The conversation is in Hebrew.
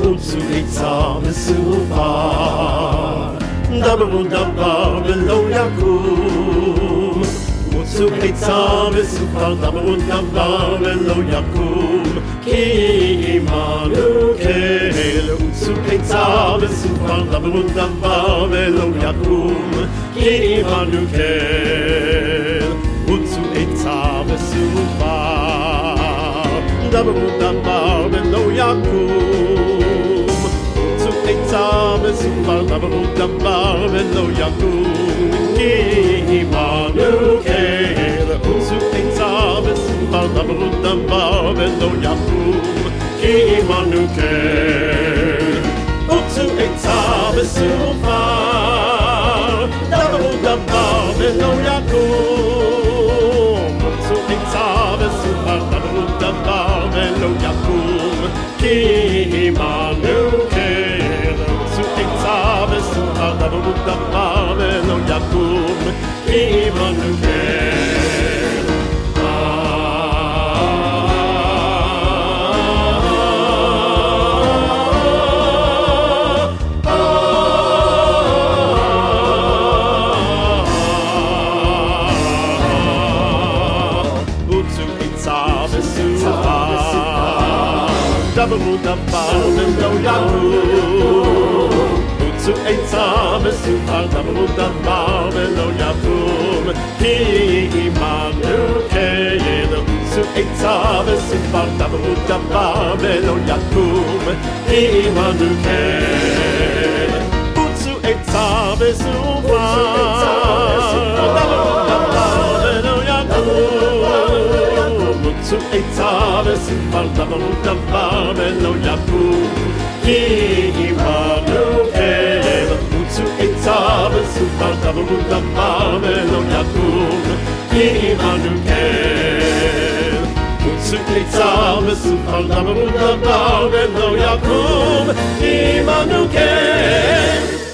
רוצו עצה וסופר, דברו דבר ולא יקום. רוצו עצה וסופר, דברו דבר ולא יקום. כי עמנו כן, רוצו עצה וסופר, דברו דבר ולא יקום. כי עמנו כן, רוצו עצה וסופר, דברו דבר ולא יקום. רוצו עצה וסופר, דברו דבר ולא יקום. כי עמנו כן, רוצו עצה וסופר, דברו דבר ולא יקום. כי עמנו כן, רוצו עצה וסופר, דברו דבר ולא יקום. רוצו עצה וסופר, דברו דבר ולא יקום. כי עמנו כן, רוצו עצה וסופר, דברו דבר ולא יקום. כי עמנו כן. דברו דבר ולא יקום. רוצו עצה וסופר, דברו דבר ולא יקום. כי עמנו כן, רוצו עצה וסופר, דברו דבר ולא יקום. כי עמנו כן, רוצו עצה וסופר, דברו דבר ולא יקום. רוצו עצה וסופר, דברו דבר ולא יקום. כי עמנו כן, רוצו עצה וסופר, דברו דבר ולא יקום. כי עמנו כן, רוצו עצה וסופר, דברו דבר ולא יקום. כי עמנו כן.